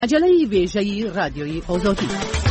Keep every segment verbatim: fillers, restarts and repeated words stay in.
مجله ویژه‌ای رادیویی آزادی.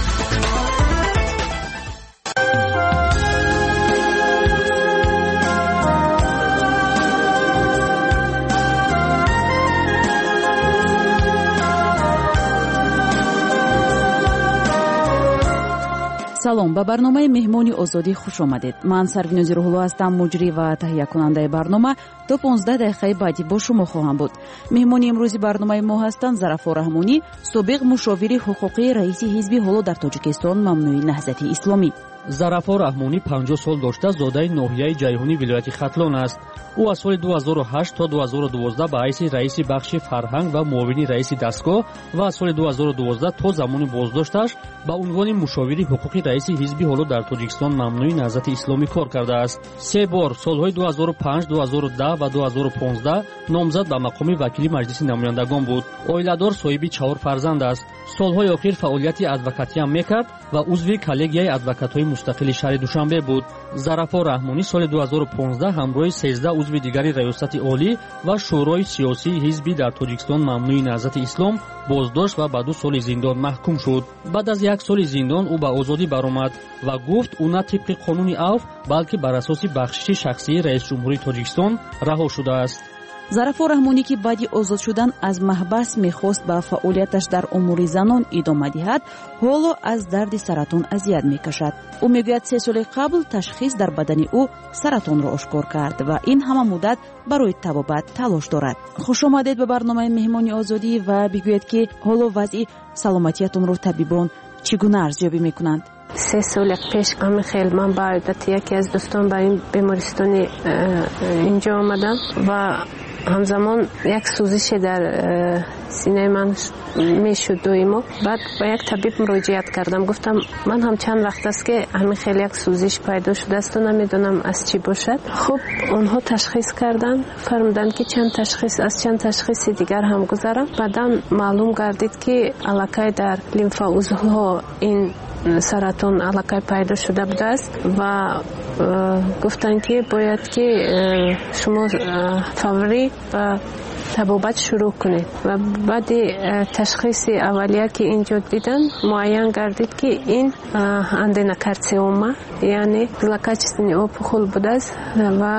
салом, ба барномаи меҳмони озодӣ хуш омадед. ман сарвинози рӯҳулло ҳастам, муҷрӣ ва таҳиякунандаи барнома. то понздаҳ дақиқаи баъдӣ бо шумо хоҳам буд. меҳмони имрӯзи барномаи мо ҳастанд Зарафор Раҳмонӣ, собиқ мушовири ҳуқуқии раиси ҳизби ҳоло дар Тоҷикистон мамнӯи Наҳзати Исломӣ. Зарафор Раҳмонӣ панҷоҳ сол дошта зодаи ноҳияи Ҷайҳунӣ вилояти Хатлон аст. ӯ аз соли ду ҳазору ҳашт то ду ҳазору дувоздаҳ ба ҳайси раиси бахши фарҳанг ва муовини раиси дастгоҳ ва аз соли ду ҳазору дувоздаҳ то замони боздошташ ба унвони мушовири ҳуқуқи раиси ҳизби ҳоло дар Тоҷикистон мамнӯи Наҳзати Исломӣ кор кардааст. се бор солҳои ду ҳазору панҷ, ду ҳазору даҳ ва ду ҳазору понздаҳ номзад ба мақоми вакили маҷлиси намояндагон буд. Оиладор, соҳиби чаҳор фарзанд аст. солҳои охир фаъолияти адвокатиам мекард ва узви коллегияи адвокатҳои мустақили шаҳри Душанбе буд. Зарафор Раҳмонӣ соли ду ҳазору понздаҳ ҳамроҳи сездаҳ узви дигари раёсати олӣ ва шӯрои сиёсии ҳизби дар Тоҷикистон мамнӯи Наҳзати Ислом боздошт ва ба ду соли зиндон маҳкум шуд. баъд аз як соли зиндон ӯ ба озодӣ баромад ва гуфт ӯ на тибқи қонуни авф, балки бар асоси бахшиши шахсии раисҷумҳурии Тоҷикистон раҳо шудааст. Зарафор Раҳмонӣ ки баъди озод шудан аз маҳбас мехост ба фаъолияташ дар умури занон идома диҳад, ҳоло аз дарди саратон азият мекашад. ӯ мегӯяд се соли қабл ташхис дар бадани ӯ саратонро ошкор кард ва ин ҳама муддат барои табобат талош дорад. хушомадед ба барномаи меҳмони озодӣ ва бигӯед ки ҳоло вазъи саломатиятонро табибон чӣ гуна арзёбӣ мекунанд? се соли пеш ҳамин хел ман ба одати яке аз дӯстон ба ин бемористони инҷо омадам ва ҳамзамон як сӯзише дар синаи ман мешуд доимо. баъд ба як табиб муроҷиат кардам, гуфтам ман ҳам чанд вақт аст ки ҳамин хел як сӯзиш пайдо шудаасту намедонам аз чӣ бошад. хуб онҳо ташхис карданд, фармуданд ки чанд ташхис аз чанд ташхиси дигар ҳам гузарам. баъдан маълум гардид ки аллакай дар лимфаузлҳо ин саратон аллакай пайдо шуда будааст ва гуфтанд ки бояд ки шумо фаврӣ ба табобат шурӯъ кунед. ва баъди ташхиси аввалия ки инҷо дидан муайян гардид ки ин аденокарциома, яъне злокачественный опухол будааст ва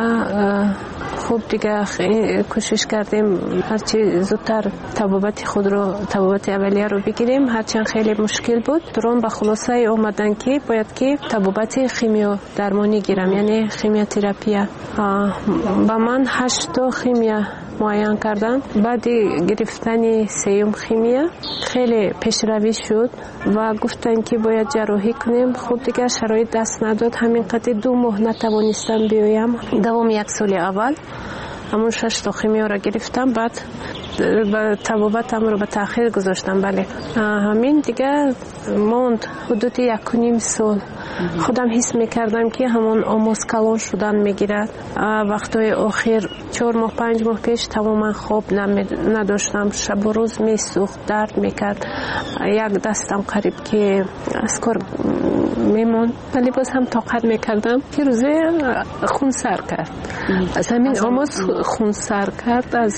хуб дигар кӯшиш кардем ҳарчи зудтар табобати худро табобати аввалияро бигирем, ҳарчанд хеле мушкил буд. турон ба хулосае омадан ки бояд ки табобати химиодармонӣ гирам, яъне химиотерапия. ба ман ҳашто химия муайян кардан. баъди гирифтани сеюм химия хеле пешравӣ шуд ва гуфтанд ки бояд ҷарроҳӣ кунем. хуб дигар шароит даст надод, ҳамин қадри ду моҳ натавонистам биёям. давоми як соли аввал ҳамон шашто химиёро гирифтам, баъд табобатамро ба таъхир гузоштам. бале ҳамин дигар монд ҳудуди якуним сол. худам ҳис мекардам ки ҳамон омоз калон шудан мегирад. вақтҳои охир чор моҳ панҷ моҳ пеш тамоман хоб надоштам, шабу рӯз месӯхт, дард мекард, як дастам қариб ки аз кор мемонд, вале боз ҳам тоқат мекардам ки рӯзе хун сар кард. аз ҳамин омоз хун сар кард аз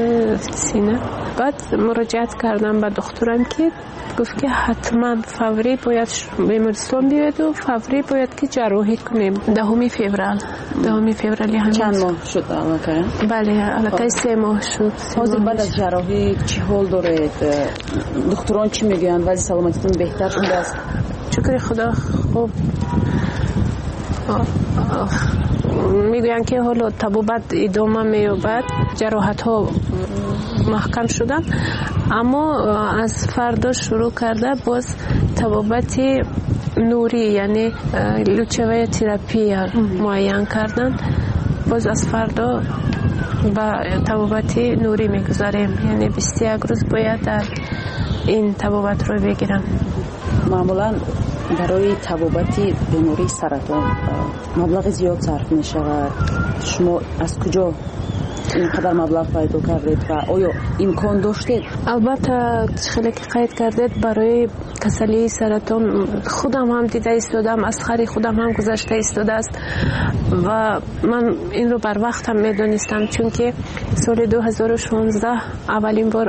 сина. баъд муроҷиат кардам ба духтурам ки гуфт ки ҳатман фаврӣ бояд бемористон биёеду фаврӣ бояд ки ҷарроҳӣ кунем. даҳуми феврал даҳуми феврали ҳамин чанд моҳ шуд аллакай? бале аллакай се моҳ шуд. ҳозир баъд аз ҷарроҳӣ чӣ ҳол доред? духтурон чӣ мегӯянд? вазъи саломатитон беҳтар шудааст? шукри худо хуб мегӯянд ки ҳоло табобат идома меёбад, ҷароҳатҳо маҳкам шуданд, аммо аз фардо шурӯъ карда боз табобати нурӣ, яъне лучевая терапия муайян карданд. боз аз фардо ба табобати нурӣ мегузарем, яъне бисту як рӯз бояд дар ин табобатро бигирам. маъмулан барои табобати бемории саратон маблағи зиёд сарф мешавад. шумо аз куҷо اینقدر مبلغ پیدا کردید و آیا امکان داشتید؟ البته خیلی که قید کردید برای کسلی سرطان خودم هم دیده ایستادم، از خری خودم هم گذشته ایستاده است و من این رو بر وقت هم میدونستم، چون که سال دو هزار و شانزده اولین بار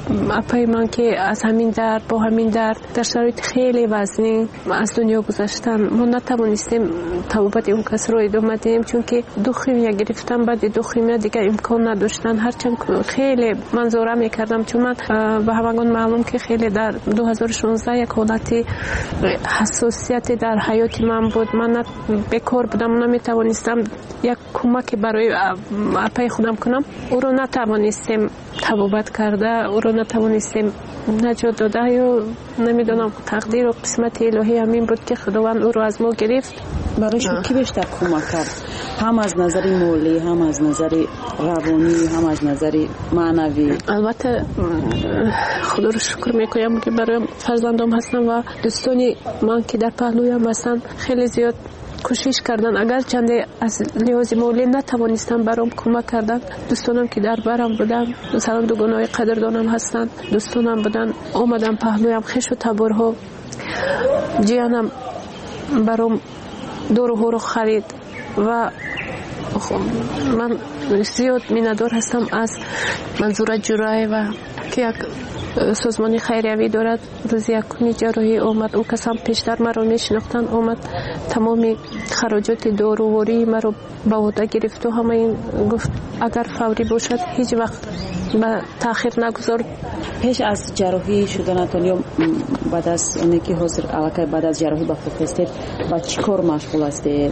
اپای من که از همین درد با همین درد در شرایط خیلی وزنی از دنیا گذاشتن، ما نتوانستیم توبت اون کس رو ادامه دیم، چون که دو خیمه گرفتم، بعد دو خیمه دیگه امکان نداشتن. هرچند خیلی منظوره میکردم، چون من به همگان معلوم که خیلی در دو هزار و شانزده یک حالتی حساسیت در حیات من بود. من بیکار بودم، نمیتوانستم یک کمک برای اپای خودم کنم. او رو نتوانستیم توبت کرده، او رو نتوانستیم نجات داده، یا نمیدونم تقدیر و قسمت الهی همین بود که خداوند او رو از ما گرفت. برای شما کی بیشتر کمک کرد؟ هم از نظر مالی، هم از نظر روانی، هم از نظر معنوی؟ البته خدا رو شکر میکنم که برای فرزندام هستم و دوستانی من که در پهلویم هستن خیلی زیاد کوشش کردن. اگر چنده از لحاظ مالی نتوانستم برام کمک کردن، دوستانم که در برم بودن، مثلا دوگانای قدردانم هستن، دوستانم بودن آمدن پهلویم، خش و تبرها جیانم برام دور و هورو خرید و من زیاد میندار هستم از منظور جرای و که یک سازمانی خیریوی دارد. روز یکمی جراحی آمد، او کسان پیشتر مرا میشناختن، آمد تمامی خراجات داروواری مرا به عهده گرفت و همه این گفت اگر فوری باشد هیچ وقت به تاخیر نگذار. پیش از جراحی شدنتون یا بعد از اینه که حاضر علاقه بعد از جراحی با خود هستید با چی کار مشغول هستید؟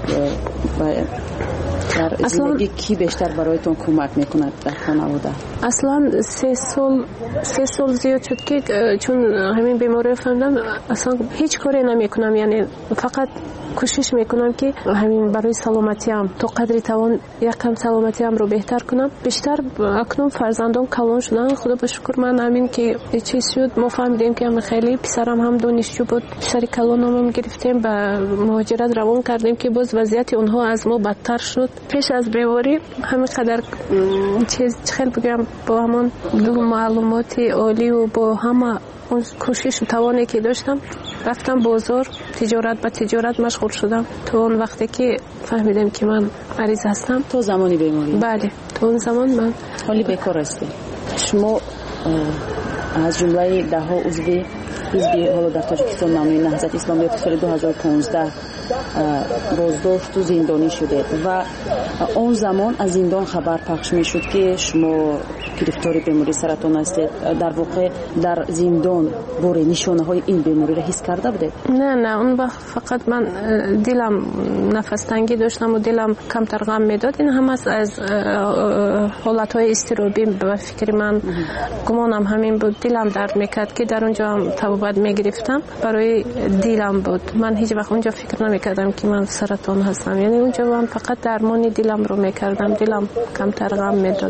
در زندگی کی بیشتر برایتون کمک میکند در خانواده؟ اصلا سه سال سه سال زیاد شد که چون همین بیماری فهمیدم اصلا هیچ کاری نمیکنم، یعنی فقط کوشش میکنم که همین برای سلامتیم تا قدری توان یکم سلامتیم رو بهتر کنم. بیشتر اکنون فرزندان کلان شدن، خدا به شکر. من همین که چیز شد ما فهمیدیم که هم خیلی پسرم هم دانشجو بود، پسر کلانم هم گرفتیم به مهاجرت روان کردیم که باز وضعیت اونها از ما بدتر شد. پیش از بیماری همین قدر چیز خیلی بگم با همون دو معلومات عالی و با همه اون کوشش و توانی که داشتم رفتم بازار، تجارت به تجارت مشغول شدم تا اون وقتی که فهمیدم که من مریض هستم. تو زمانی بیماری؟ بله، تو اون زمان من حالی بیکار هستی. شما از جمله ده ها عضو حزب حالا در تاجیکستان نامه نهضت اسلامی سال دو هزار و پانزده بازداشت و زندانی شده و اون زمان از زندان خبر پخش می شد که شما گرفتار بیماری سرطان هستید. در واقع در زندان بوره نشانه های این بیماری را حس کرده بوده؟ نه نه، اون وقت فقط من دلم نفس تنگی داشتم و دلم کمتر غم میداد. این هم از از حالت های اضطرابی به فکر من گمانم همین بود. دلم درد میکرد که در اونجا هم توبت میگرفتم، برای دلم بود. من هیچ وقت اونجا فکر نمیکردم که من سرطان هستم، یعنی اونجا من فقط درمانی دلم رو میکردم، دلم کمتر غم میداد.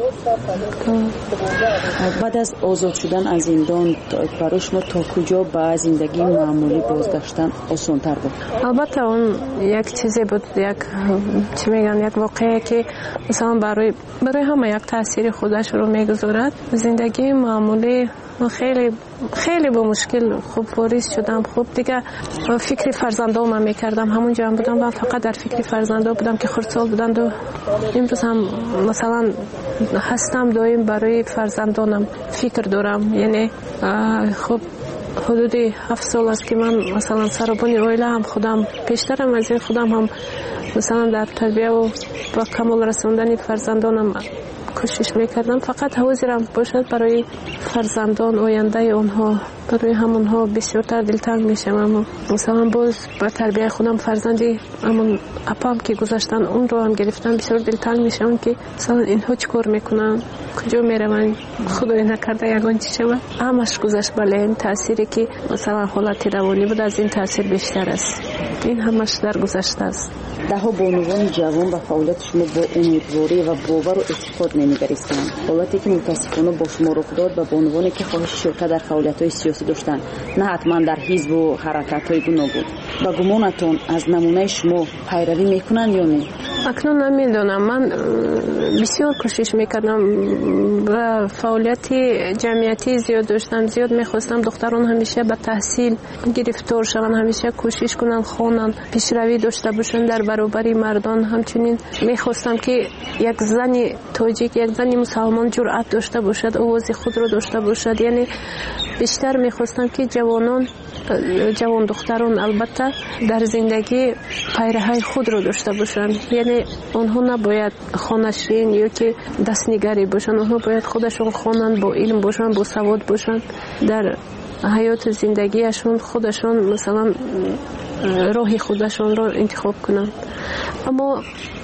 بعد از آزاد شدن از زندان برای شما تا کجا به زندگی معمولی بازگشتن آسان‌تر بود؟ البته اون یک چیزی بود، یک چی میگن یک واقعه که مثلا برای برای همه یک تاثیر خودش رو میگذارد. زندگی معمولی خیلی خیلی با مشکل خوب واریز شدم. خوب دیگه فکر فرزندام میکردم، همونجا هم بودم و فقط در فکر فرزندام بودم که خردسال بودند و امروز هم مثلا هستم دایم برای فرزندانم فکر دارم. یعنی خب حدود هفت سال است که من مثلا سربانی اویله هم خودم پیشترم از این خودم هم مثلا در تربیه و با کمال رسوندن فرزندانم کوشش میکردم. فقط حاضرم باشد برای فرزندان آینده اونها، برای همونها بسیارتر دلتنگ میشم. اما مثلا باز با تربیه خودم فرزندی همون اپام که گذاشتن اون رو هم گرفتم، بسیار دلتنگ میشم که مثلا اینها چی کار میکنن، کجا میروند، خدای نکرده یگان چی شود. همش گذشت. بله، این تأثیری که مثلا حالت روانی بود از این تأثیر بیشتر است. این همش در گذشته است. ده ها بانوان جوان و فعالیت شما با امیدواری و باور و اعتقاد نمیگریستند. حالتی که متاسفانه با شما رخ داد و بانوانی که خواهش شرکت در فعالیت‌های سیاسی داشتند، نه حتما در حزب و حرکت‌های گوناگون. با گمانتون از نمونه شما پیروی میکنن یا نه؟ اکنون نمیدونم. من بسیار کوشش میکردم و فعالیت جمعیتی زیاد داشتم، زیاد میخواستم دختران همیشه به تحصیل گرفتار شوند، همیشه کوشش کنن خوانن، پیشروی داشته باشن در برابر مردان. همچنین میخواستم که یک زن تاجیک یک زن مسلمان جرأت داشته باشد، آواز خود را داشته باشد. یعنی بیشتر میخواستم که جوانان جوان دختران البته در زندگی پیرهی خود را داشته باشند. یعنی آنها نباید خانشین یا که دستنگری باشند، آنها باید خودشون خوانند، با علم باشند، با سواد باشند، در حیات زندگیشون خودشون مثلا راه خودشون را انتخاب کنند. اما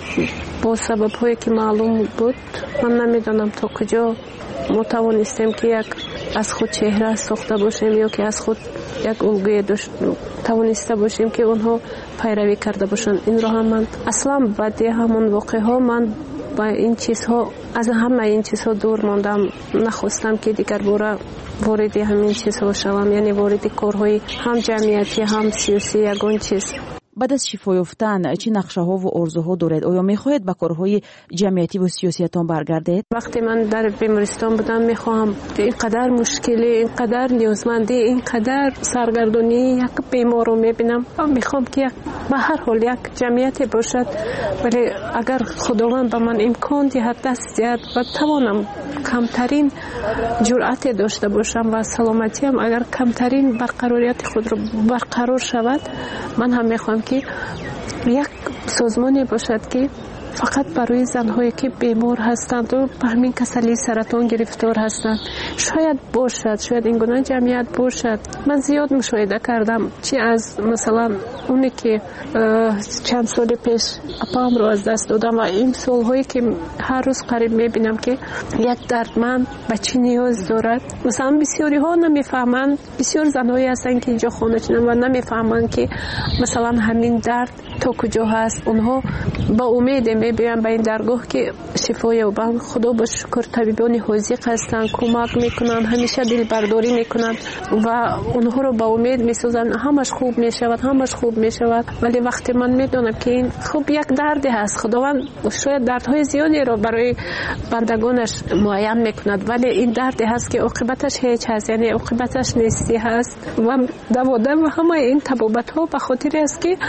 با سبب هایی که معلوم بود من نمیدانم تا کجا ما توانستیم که یک از خود چهره ساخته باشیم یا که از خود یک الگوی توانسته باشیم که اونها پیروی کرده باشند. این را هم من اصلا بعد همون واقع ها من با این چیزها از همه این چیزها دور ماندم، نخواستم که دیگر باره وارد همین چیزها شوم، یعنی وارد کارهای هم جمعیتی هم سیاسی یگان چیز. بعد از شفا یافتن چه نقشه‌ها و آرزوها دارید؟ آیا می‌خواهید به کارهای جمعیتی و سیاسیتان برگردید؟ وقتی من در بیمارستان بودم می‌خواهم اینقدر مشکلی، اینقدر نیازمندی، اینقدر سرگردانی یک بیمار رو می‌بینم، می‌خوام که به هر حال یک جمعیتی باشد، ولی اگر خداوند به من امکان دهد، دست دهد و توانم کمترین جرأت داشته باشم و سلامتیم اگر کمترین برقراریت خود رو برقرار شود، من هم می‌خوام که یک سازمانی باشد که فقط برای زنهایی که بیمار هستند و به همین کسلی سرطان گرفتار هستند شاید باشد، شاید این گونه جمعیت باشد. من زیاد مشاهده کردم، چی از مثلا اونی که چند سال پیش اپام رو از دست دادم و این سالهایی که هر روز قریب میبینم که یک دردمند به چی نیاز دارد. مثلا بسیاری ها نمیفهمند، بسیار زنهایی هستند که اینجا خانه چنن و نمیفهمند که مثلا همین درد تا کجا هست. اونها با امید میبینن به این درگاه که شفا یابند. خدا با شکر طبیبان حاذق هستند، کمک میکنن، همیشه دل برداری میکنن و اونها رو با امید میسازن همش خوب میشود، همش خوب میشود. ولی وقتی من میدونم که این خوب یک دردی هست، خداوند شاید دردهای زیادی رو برای بندگانش معین میکند، ولی این دردی هست که عاقبتش هیچ هست، یعنی عاقبتش نیستی هست و دوادم و همه این تبابت ها به خاطر است که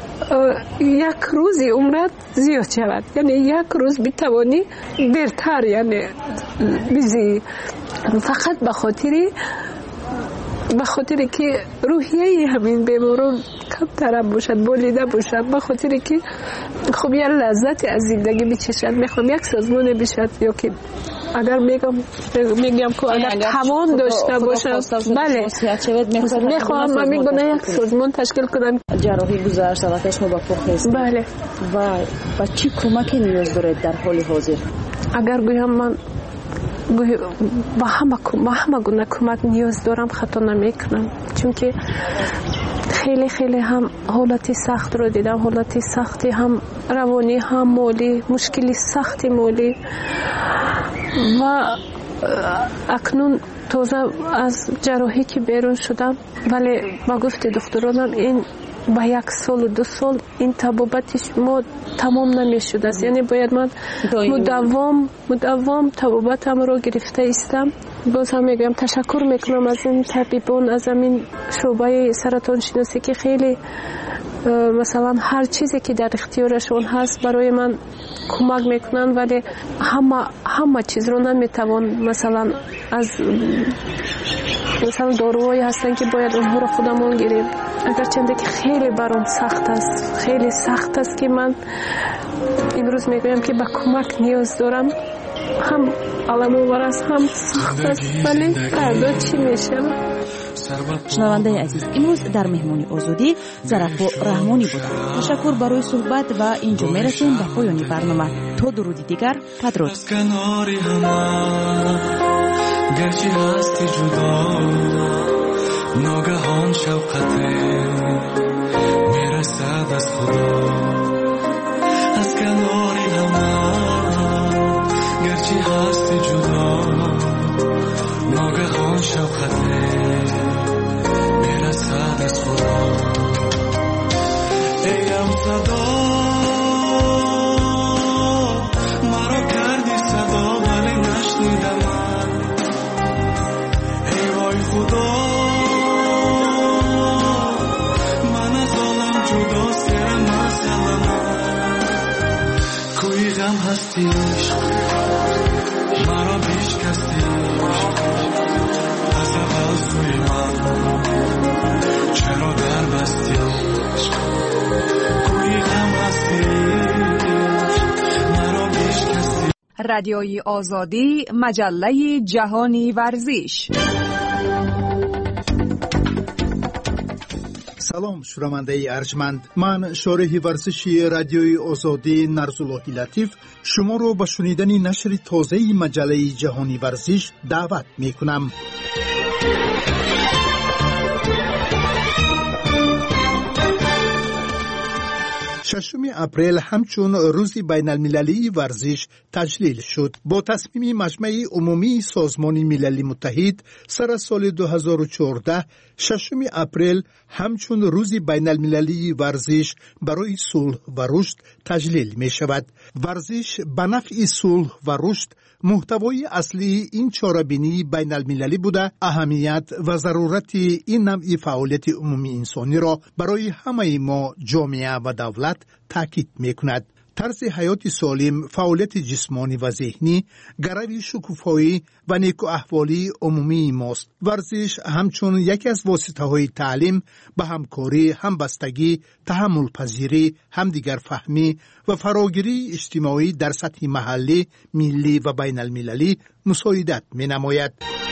یک روزی عمرت زیاد شود، یعنی یک روز بتوانی دیرتر یعنی بیزی، فقط به خاطری به خاطری که روحیه همین بیماران کمتر باشد، بولیده باشد، به خاطری که خب یه لذت از زندگی بچشد. میخوام یک سازمان بشد یا که اگر میگم میگم که اگر توان داشته باشم، بله میخوام من میگم یک سازمان تشکیل کنم. جراحی گذشت و شما با پخیست، بله، و با چی کمکی نیاز دارید در حال حاضر؟ اگر گویم من با همه با همه گونه کمک نیاز دارم خطا نمیکنم، چون که خیلی خیلی هم حالتی سخت رو دیدم، حالتی سختی هم روانی هم مالی، مشکلی سختی مالی و اکنون تازه از جراحی که بیرون شدم، ولی با گفت دکترانم این با یک سال و دو سال این طبابتش ما تمام نمی شده است، یعنی باید من مداوم مداوم طبابتم رو گرفته ایستم. باز هم میگم تشکر میکنم از این طبیبان، از این شعبه سرطان شناسی که خیلی مثلا هر چیزی که در اختیارشون هست برای من کمک میکنن، ولی همه همه چیز رو نمیتوان مثلا از مثلا داروهایی هستن که باید اونها رو خودمون گیریم، اگرچه که خیلی برام سخت است، خیلی سخت است که من امروز میگویم که به کمک نیاز دارم. هم علم و ورز هم سخت است، ولی فردا چی میشه؟ شنونده عزیز، امروز در مهمانی آزادی زرافه رحمانی بودند. تشکر برای صحبت و اینجا میرسیم به پایان برنامه. تا درودی دیگر، بدرود. گرچه هستی جدا ناگهان شوقته میرسد از خدا از کناری همه، گرچه هستی جدا ناگهان شوقته میرسد از خدا. ایم صدا مرا کردی صدا ولی نشنیدم خدا، من از عالم جدا سرم است رادیوی آزادی، مجله جهانی ورزش. سلام شنونده ارجمند، من شارح ورزشی رادیوی آزادی نرزاللهی لطیف شما رو به شنیدن نشر تازه مجله جهانی ورزش دعوت می کنم. ششم اپریل همچون روز بین المللی ورزش تجلیل شد. با تصمیم مجمع عمومی سازمان ملل متحد سر سال دو هزار و چهارده ششم اپریل همچون روز بین المللی ورزش برای صلح و رشد تجلیل می شود. ورزش به نفع صلح و رشد محتوای اصلی این چاره‌بینی بین المللی بوده، اهمیت و ضرورت این نوع فعالیت عمومی انسانی را برای همه ما جامعه و دولت تاکید می‌کند. طرز حیات سالم، فعالیت جسمانی و ذهنی، گرای شکوفایی و نیکو احوالی عمومی ماست. ورزش همچون یکی از واسطه‌های تعلیم به همکاری، همبستگی، تحمل پذیری، همدیگر فهمی و فراگیری اجتماعی در سطح محلی، ملی و بین المللی مساعدت می‌نماید.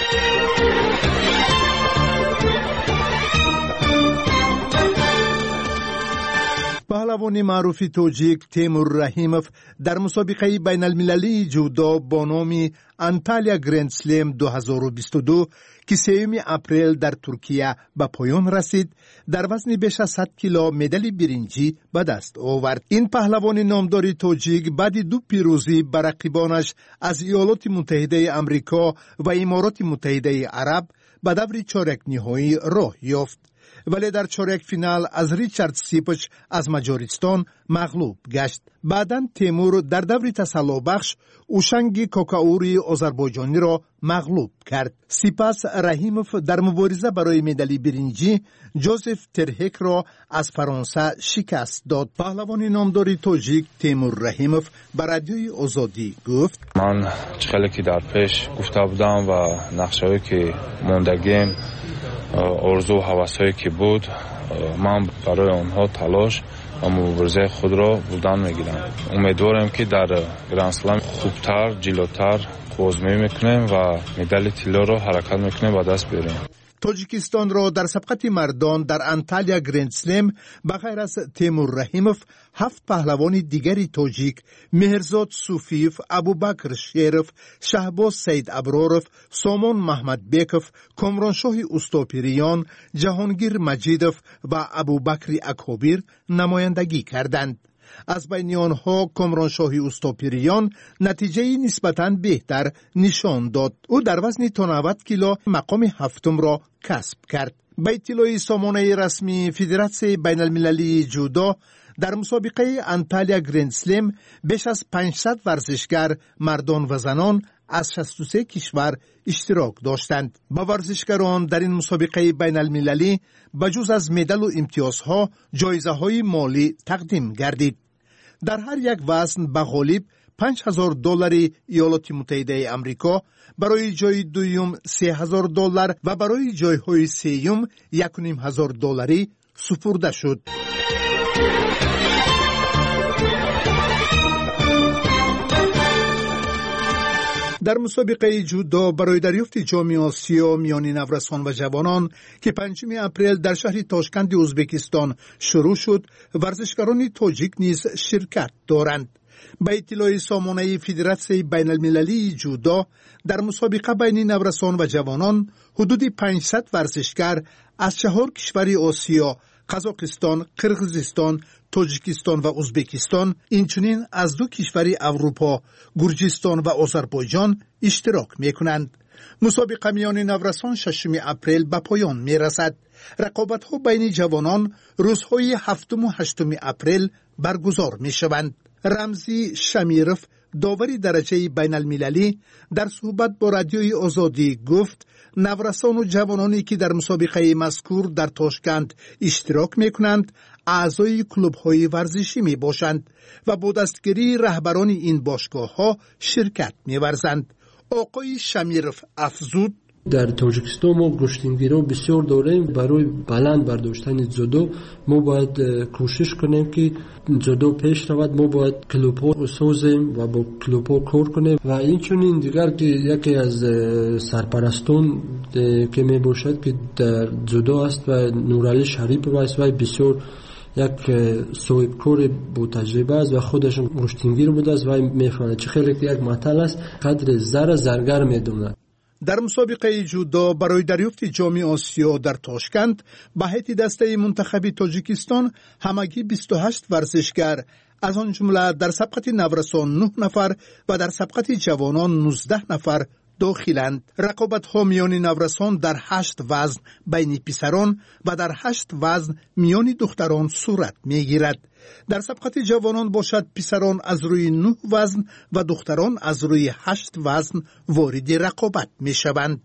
پهلوان معروف توجیک تیمور رحیموف در مسابقه بین المللی جودو با نام انتالیا گرند سلم دو هزار و بیست و دو که سوم اپریل در ترکیه به پایان رسید، در وزن بیش از صد کیلو مدال برنجی به دست آورد. این پهلوان نامدار توجیک بعد دو پیروزی بر رقیبانش از ایالات متحده آمریکا و امارات متحده عرب به دور چهارک نهایی راه یافت، ولی در چهارک فینال از ریچارد سیپچ از مجارستان مغلوب گشت. بعداً تیمور در دور تسلا بخش اوشنگ کوکاوری آذربایجانی را مغلوب کرد. سپس رحیموف در مبارزه برای مدال برنجی جوزف ترهک را از فرانسه شکست داد. پهلوان نامدار توجیک تیمور رحیموف به رادیوی آزادی گفت: من خیلی که در پیش گفته بودم و نقشه‌ای که موندگیم، آرزو و هوس‌هایی که بود، من برای آنها تلاش و مبارزه خود را بودن میگیرم. امیدوارم که در گرند سلم خوبتر، جلوتر بازمی میکنیم و مدال طلا را حرکت میکنیم و دست بیاریم. تاجیکستان را در سبقت مردان در انتالیا گرند سلم بغیر از تیمور رحیموف هفت پهلوان دیگری تاجیک، مهرزاد صوفیف، ابوبکر شیرف، شهباز سید ابرارف، سامان محمد بیکف، کامرانشاه استوپیریان، جهانگیر مجیدف و ابوبکر اکابیر نمایندگی کردند. از بین آنها کامرانشاه استوپیریان نتیجه نسبتاً بهتر نشان داد. او در وزن تا نود کیلو مقام هفتم را کسب کرد. به اطلاع سامانه رسمی فدراسیون بین المللی جودو، در مسابقه انتالیا گرند سلم بیش از پانصد ورزشگر مردان و زنان از شصت و سه کشور اشتراک داشتند. با ورزشکاران در این مسابقه بین المللی بجز از مدال و امتیازها جایزه های مالی تقدیم گردید. در هر یک وزن به غالب پنج هزار دلار ایالات متحده آمریکا، برای جای دوم سه هزار دلار و برای جایهای سوم یک و نیم هزار دلاری سپرده شد. در مسابقه جودو برای دریافت جام آسیا میان نورسان و جوانان که پنجم اپریل در شهر تاشکند ازبکستان شروع شد، ورزشکاران تاجیک نیز شرکت دارند. به اطلاع سامانه فدراسیون بین المللی جودو، در مسابقه بین نورسان و جوانان حدود پانصد ورزشکار از چهار کشور آسیا، قزاقستان، قرقیزستان، تاجیکستان و ازبکستان، اینچنین از دو کشور اروپا، گرجستان و آذربایجان اشتراک می‌کنند. مسابقه میان نورسان ششم اپریل به پایان می‌رسد. رقابت‌ها بین جوانان روزهای هفتم و هشتم اپریل برگزار می‌شوند. رمزی شمیرف، داوری درجه بین المللی، در صحبت با رادیوی آزادی گفت: نورسان و جوانانی که در مسابقه مذکور در تاشکند اشتراک می‌کنند اعضای کلوب‌های ورزشی می‌باشند و با دستگیری رهبران این باشگاه‌ها شرکت می‌ورزند. آقای شمیرف افزود: در تاجیکستان ما گشتنگیرا بسیار داریم. برای بلند برداشتن جودو ما باید کوشش کنیم که جودو پیش رود. ما باید کلوپا سازیم و با کلوپا کار کنیم و این چنین دیگر که یکی از سرپرستان که می باشد که در جودو است و نورعلی شریف است و بسیار یک صاحب کار با تجربه است و خودش گشتنگیر بوده است و میفهمد چه خیلی که یک مطل است قدر زر زرگر میدوند. در مسابقه جودو برای دریافت جام آسیا در تاشکند به هیئت دسته منتخب تاجیکستان همگی بیست و هشت ورزشگر از آن جمله در سبقت نورسان نه نفر و در سبقت جوانان نوزده نفر داخلند. رقابت‌ها میان نورسان در هشت وزن بین پسران و در هشت وزن میان دختران صورت میگیرد. در سبقت جوانان باشد پسران از روی نه وزن و دختران از روی هشت وزن وارد رقابت میشوند.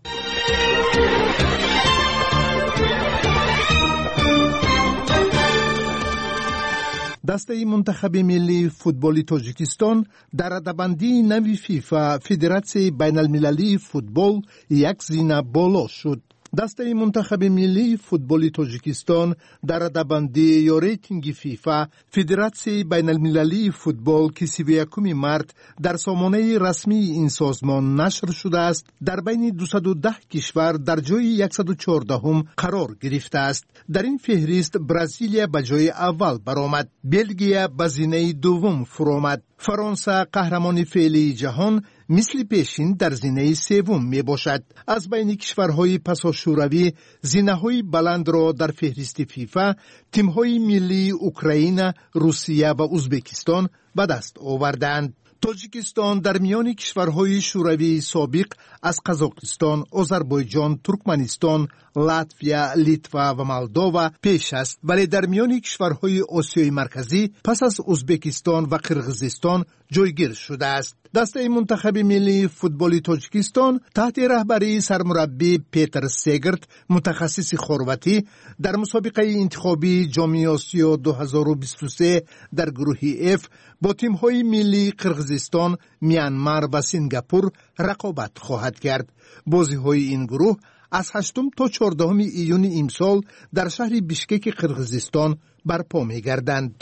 دسته منتخب ملی فوتبال تاجیکستان در رده‌بندی نوی فیفا فدراسیون بین المللی فوتبال یک زینه بالا شد. دسته منتخب ملی فوتبال تاجیکستان در رده‌بندی یا ریتینگ فیفا فدراسیون بین المللی فوتبال که سی و یکم مارس در سامانه رسمی این سازمان نشر شده است در بین دویست و ده کشور در جای صد و چهارده قرار گرفته است. در این فهرست برزیلیا به جای اول برآمد، بلژیک به زینه دوم فرآمد، فرانسه قهرمان فعلی جهان مثل پیشین در زینه سوم می باشد. از بین کشورهای پساشوروی زینه‌های بلند را در فهرست فیفا تیم‌های ملی اوکراین، روسیه و ازبکستان به دست آوردند. تاجیکستان در میان کشورهای شوروی سابق از قزاقستان، آذربایجان، ترکمنستان، لاتویا، لیتوا و مولداوا پیش است، ولی در میان کشورهای آسیای مرکزی پس از ازبکستان و قرقیزستان جایگیر شده است. دسته منتخب ملی فوتبال تاجیکستان تحت رهبری سرمربی پیتر سیگرت متخصص خرواتی در مسابقه انتخابی جام آسیا دو هزار و بیست و سه در گروه اف با تیم‌های ملی قرقیزستان، میانمار و سنگاپور رقابت خواهد کرد. بازی‌های این گروه از هشتم تا چهاردهم ایون امسال در شهر بیشکک قرقیزستان برپا می‌گردند.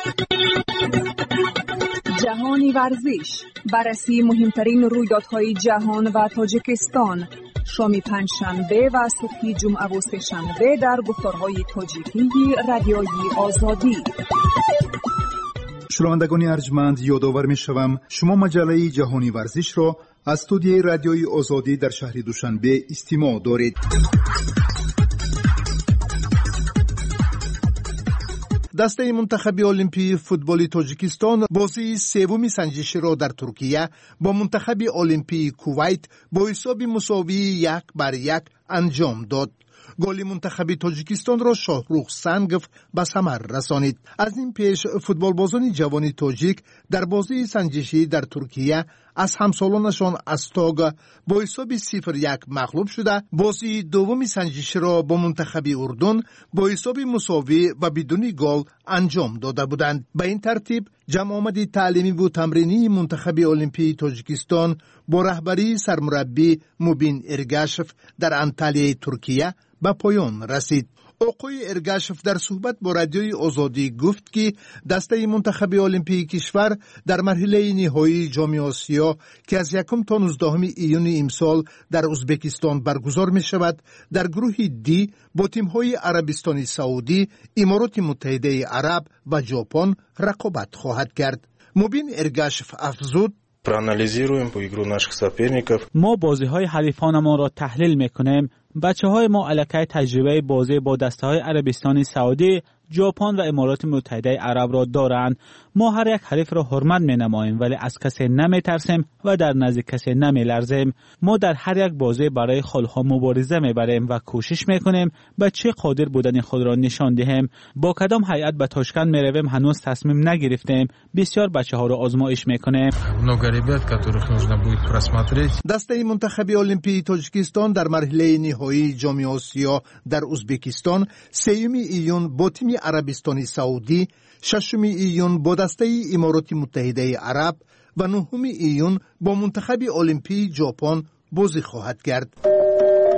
جهانی ورزش، بررسی مهمترین رویدادهای جهان و تاجیکستان، شام پنجشنبه و صبح جمعه و سه‌شنبه در گفتارهای تاجیکی رادیوی آزادی. شنوندگان ارجمند، یادآور می‌شوم شما مجله جهانی ورزش را از استودیوی رادیوی آزادی در شهر دوشنبه استماع دارید. دسته منتخب المپی فوتبال تاجیکستان بازی سوم سنجشی را در ترکیه با منتخب المپی کویت با حساب مساوی یک بر یک انجام داد. گل منتخب تاجیکستان را شاهروخ سنگف به ثمر رسانید. از این پیش فوتبال بازان جوان تاجیک در بازی سنجشی در ترکیه از همسالانشان استاگ با حساب صفر یک مغلوب شده، بازی دومی سنجشی را با منتخب اردن با حساب مساوی و بدون گل انجام داده بودند. به این ترتیب جمع آمد تعلیمی و تمرینی منتخب المپی تاجیکستان با رهبری سرمربی موبین ارگاشف در انتالیای ترکیه به پایان رسید. آقای ارگاشف در صحبت با رادیوی آزادی گفت که دسته منتخب المپی کشور در مرحله نهایی جام آسیا که از یکم تا نوزدهم ایون امسال در ازبکستان برگزار می شود در گروه دی با تیم‌های عربستان سعودی، امارات متحده عرب و ژاپن رقابت خواهد کرد. موبین ارگاشف افزود: ما بازی‌های حریفانمان را تحلیل می‌کنیم. بچه‌های ما علاقه تجربه بازی با دسته‌های عربستان سعودی، ژاپن و امارات متحده عرب را دارند. ما هر یک حریف را حرمت می‌نماییم ولی از کسی نمی‌ترسیم و در نزد کسی نمی‌لرزیم. ما در هر یک بازی برای خلق‌ها مبارزه می‌بریم و کوشش می‌کنیم به چه قادر بودن خود را نشان دهیم. با کدام هیئت به تاشکند می‌رویم هنوز تصمیم نگرفتیم. بسیار بچه‌ها را آزمایش می‌کنیم. دسته منتخب المپی تاجیکستان در مرحله نهایی جام آسیا در ازبکستان سوم ایون با تیم عربستان سعودی، ششم ایون با دسته امارات متحده عرب و نهم ایون با منتخب المپی ژاپن بازی خواهد کرد.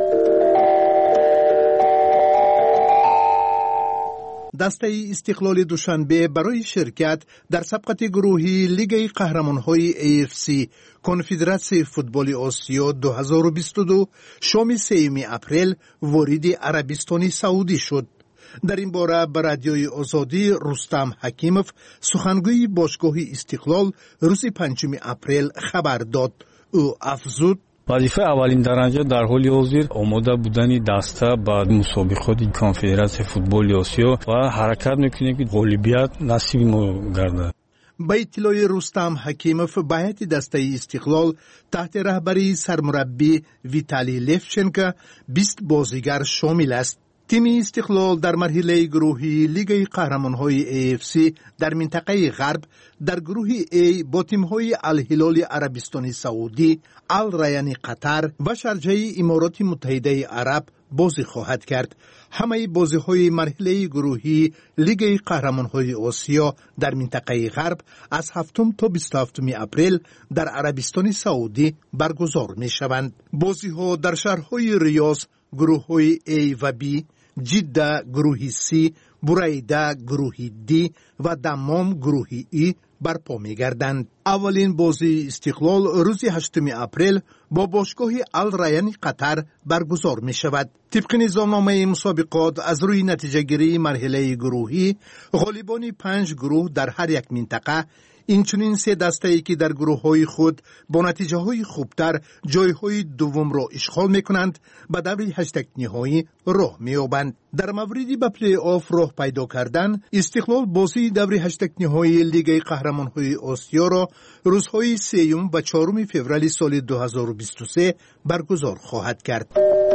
دسته استقلال دوشنبه برای شرکت در سبقت گروهی لیگ قهرمان‌های ای اف سی کنفدراسیون فوتبال آسیا دو هزار و بیست و دو شام سوم اپریل وارد عربستان سعودی شد. در این باره به رادیوی آزادی رستم حکیمов سخنگوی باشگاه استقلال روز پنجم اپریل خبر داد. او افزود: وظیفه اولین درجه در حال حاضر آماده بودن دسته به مسابقات کنفدراسیون فوتبال آسیا و حرکت میکنه که غالبیت نصیب ما گردد. با اطلاع رستم حکیمов به هیئت دسته استقلال تحت رهبری سرمربی ویتالی لفچنکو بیست بازیگر شامل است. تیم استقلال در مرحله گروهی لیگ قهرمان‌های ای اف سی در منطقه غرب در گروه ای با تیم‌های الهلال عربستان سعودی، الریان قطر و شارجه امارات متحده عرب بازی خواهد کرد. همه بازی‌های مرحله گروهی لیگ قهرمان‌های آسیا در منطقه غرب از هفتم تا بیست و هفتم اپریل در عربستان سعودی برگزار می‌شوند. بازی‌ها در شهرهای ریاض گروه‌های A و B، جده گروهی C، بریده گروهی D و دمام گروهی E برپا می‌گردند. اولین بازی استقلال روز هشتم اپریل با باشگاه الریان قطر برگزار می‌شود. طبق نظامنامه مسابقات از روی نتیجه گیری مرحله گروهی غالبان پنج گروه در هر یک منطقه، اینچنین سه دسته‌ای که در گروه‌های خود با نتیجه‌های خوبتر جای‌های دوم را اشغال می‌کنند به دور هشت نهایی راه می‌یابند. در موردی به پلی آف راه پیدا کردن، استقلال بازی دور هشت نهایی لیگ قهرمان‌های آسیا را روزهای سوم و چهارم فوریه سال دو هزار و بیست و سه برگزار خواهد کرد.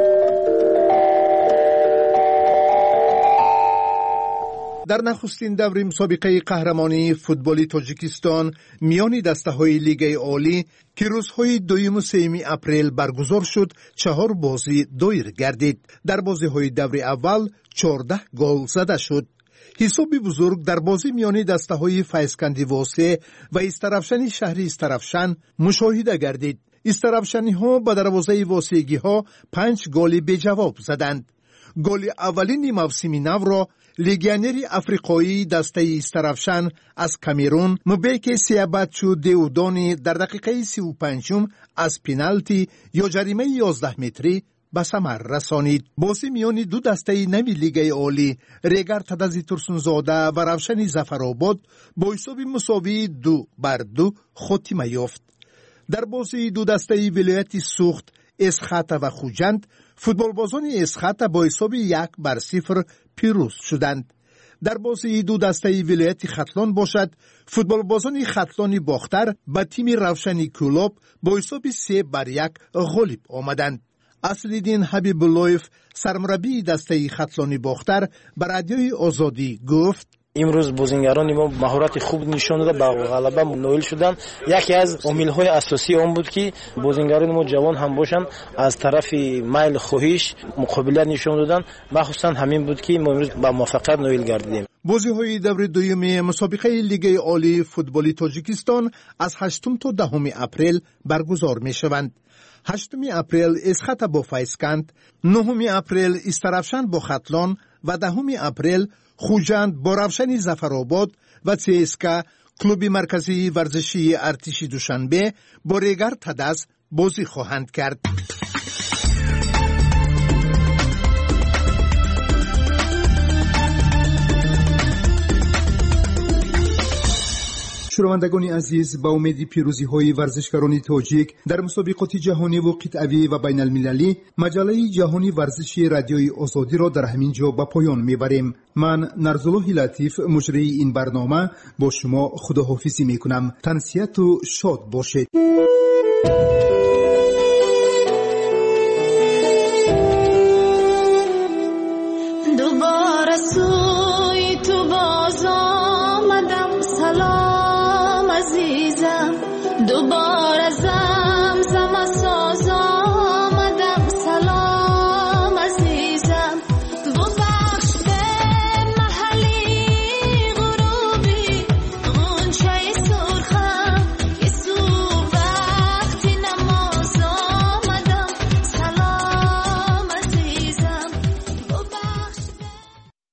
در نخستین دور مسابقه قهرمانی فوتبال تاجیکستان میان دسته‌های لیگ عالی که روزهای دوم و سوم اپریل برگزار شد، چهار بازی دایر گردید. در بازی‌های دور اول چهارده گل زده شد. حسابی بزرگ در بازی میان دسته‌های فیضکندی واسه و استرافشانی شهری استرافشان مشاهده گردید. استرافشانی‌ها به دروازه واسگی‌ها پنج گل به جواب زدند. گل اولین موسم نو را لیگیونر افریقایی دسته استرافشان از کامرون مبیک سیاباتچو دیودانی در دقیقه سی و پنجم از پنالتی یا جریمه یازده متری به ثمر رسانید. بازی میان دو دسته نوی لیگ عالی ریگر تدزی ترسونزاده و روشن ظفرآباد با حساب مساوی دو بر دو خاتمه یافت. در بازی دو دسته ولایت سوخت اسخاته و خوجند فوتبالبازان اسخاته با حساب یک بر صفر پیروز شدند. در بازی دو دسته ولایت ختلان باشد فوتبالبازان ختلانی باختر به تیم روشنی کلوب با حساب سه بر یک غالب آمدند. اصلالدین حبیب اللهیف سرمربی دسته ختلانی باختر به رادیوی آزادی گفت: امروز بازیگران ما مهارت خوب نشان دادند، به غلبه نائل شدند. یکی از عامل‌های اساسی آن بود که بازیگران ما جوان هم باشند، از طرف میل خواهش مقابله نشان دادند. مخصوصا همین بود که ما امروز به موفقیت نائل گردیدیم. بازی‌های دور دوم مسابقه لیگ عالی فوتبال تاجیکستان از هشتم تا دهم اپریل برگزار می‌شوند. هشتم اپریل اسخاته با فیضکند، نهم اپریل استرافشان با ختلان و دهم اپریل خوجند با روشن ظفرآباد و سیسکا کلوب مرکزی ورزشی ارتش دوشنبه با ریگر تدز بازی خواهند کرد. شنوندگان عزیز، با امید پیروزی های ورزشکاران تاجیک در مسابقات جهانی و قطعی و بین المللی، مجله جهانی ورزشی رادیوی آزادی را در همین جا به پایان میبریم. من نرزالله لطیف مجری این برنامه با شما خداحافظی میکنم. تنسیت و شاد باشید. دوباره